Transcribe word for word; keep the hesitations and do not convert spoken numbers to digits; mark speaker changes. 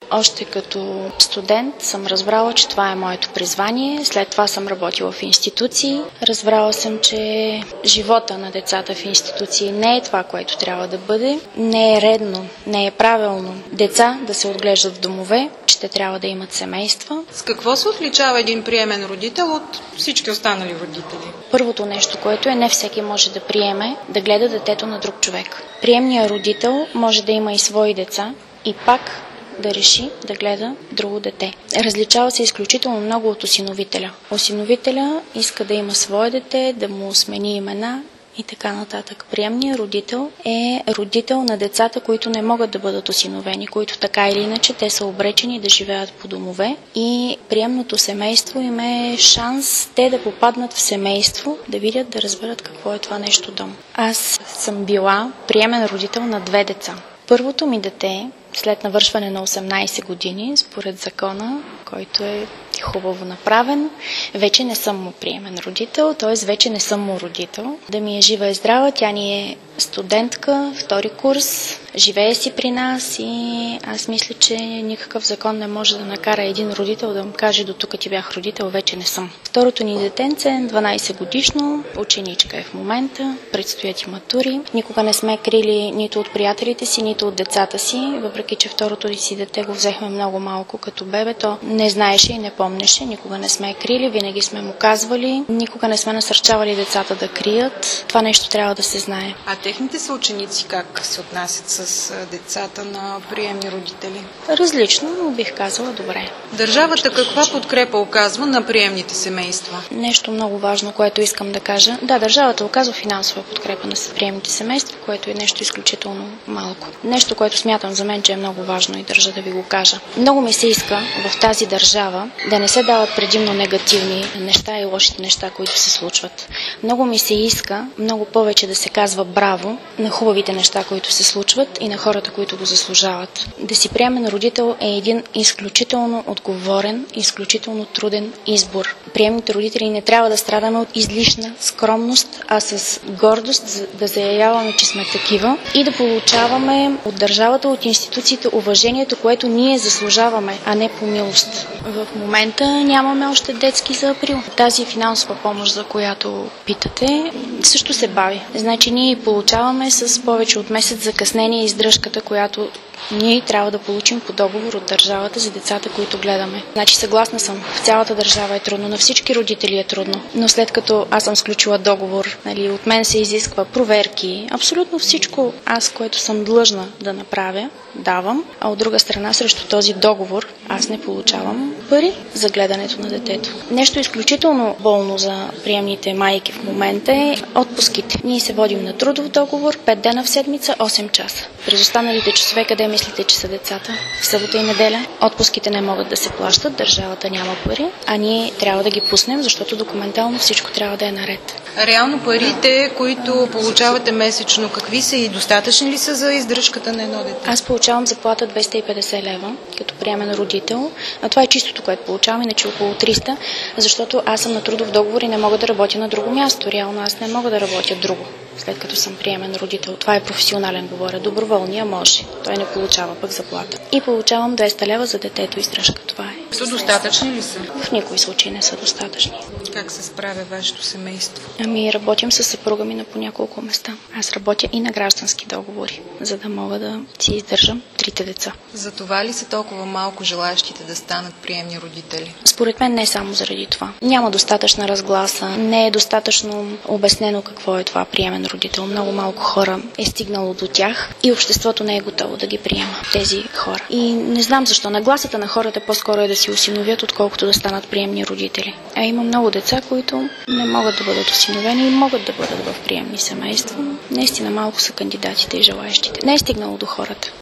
Speaker 1: Още като студент съм разбрала, че това е моето призвание. След това съм работила в институции. Разбрала съм, че живота на децата в институции не е това, което трябва да бъде. Не е редно, не е правилно деца да се отглеждат в домове, че те трябва да имат семейства.
Speaker 2: С какво се отличава един приемен родител от всички останали родители?
Speaker 1: Първото нещо, което е, не всеки може да приеме да гледа детето на друг човек. Приемният родител може да има и свои деца и пак да реши да гледа друго дете. Различава се изключително много от осиновителя. Осиновителя иска да има свое дете, да му смени имена и така нататък. Приемният родител е родител на децата, които не могат да бъдат осиновени, които така или иначе те са обречени да живеят по домове, и приемното семейство им е шанс те да попаднат в семейство, да видят, да разберат какво е това нещо дом. Аз съм била приемен родител на две деца. Първото ми дете, след навършване на осемнайсет години, според закона, който е хубаво направен, вече не съм му приемен родител, т.е. вече не съм му родител. Да ми е жива и здрава, тя ни е студентка, втори курс, живее си при нас и аз мисля, че никакъв закон не може да накара един родител да му каже: до тук ти бях родител, вече не съм. Второто ни детенце, дванайсет годишно, ученичка е в момента, предстоят и матури. Никога не сме крили нито от приятелите си, нито от децата си, въпреки че второто си дете го взехме много малко като бебе, то не знаеше и не помнеше, никога не сме крили, винаги сме му казвали, никога не сме насърчавали децата да крият. Това нещо трябва да се знае.
Speaker 2: А техните съученици как се отнасят с децата на приемни родители?
Speaker 1: Различно, но бих казала добре.
Speaker 2: Държавата каква подкрепа оказва на приемните семейства?
Speaker 1: Нещо много важно, което искам да кажа. Да, държавата оказва финансова подкрепа на приемните семейства, което е нещо изключително малко. Нещо, което смятам за мен, че е много важно и държа да ви го кажа. Много ми се иска в тази държава да не се дават предимно негативни неща и лошите неща, които се случват. Много ми се иска много повече да се казва браво на хубавите неща, които се случват и на хората, които го заслужават. Да си приемен родител е един изключително отговорен, изключително труден избор. Приемните родители не трябва да страдаме от излишна скромност, а с гордост да заявяваме, че сме такива и да получаваме от държавата, от институциите уважението, което ние заслужаваме, а не по милост. В момента нямаме още детски за април. Тази финансова помощ, за която питате, също се бави. Значи ние получаваме с повече от месец закъснение издръжката, която ние трябва да получим по договор от държавата за децата, които гледаме. Значи съгласна съм, в цялата държава е трудно, на всички родители е трудно, но след като аз съм сключила договор, нали, от мен се изисква проверки, абсолютно всичко аз, което съм длъжна да направя, давам, а от друга страна срещу този договор аз не получавам пари за гледането на детето. Нещо изключително болно за приемните майки в момента е отпуските. Ние се водим на трудов договор, пет дена в седмица, осем часа. През останалите часове къде мислите, че са децата? В събота и неделя. Отпуските не могат да се плащат, държавата няма пари, а ние трябва да ги пуснем, защото документално всичко трябва да е наред.
Speaker 2: Реално парите, които получавате месечно, какви са и достатъчни ли са за издръжката на едно дете?
Speaker 1: Аз получавам заплата двеста и петдесет лева като приемен родител. А това е чистото, което получавам, иначе около триста, защото аз съм на трудов договор и не мога да работя на друго място. Реално аз не мога да работя друго, след като съм приемен родител. Това е професионален, говоря. Доброволния може. Той не получава пък заплата. И получавам двеста лева за детето издръжка. Това е.
Speaker 2: Са достатъчни ли са?
Speaker 1: В никой случай не са достатъчни.
Speaker 2: Как се справя вашето семейство?
Speaker 1: Ами работим с съпруга ми на по няколко места. Аз работя и на граждански договори, за да мога да си издържам трите деца.
Speaker 2: За това ли са толкова малко желаящите да станат приемни родители?
Speaker 1: Според мен не само заради това. Няма достатъчна разгласа, не е достатъчно обяснено какво е това приемен родител. Много малко хора е стигнало до тях и обществото не е готово да ги приема, тези хора. И не знам защо. Нагласата на хората по-скоро е да си осиновят, отколкото да станат приемни родители. А има много деца, които не могат да бъдат осиновени и могат да бъдат в приемни семейства. Наистина малко са кандидатите и желаящите. Не е стигнало до хората.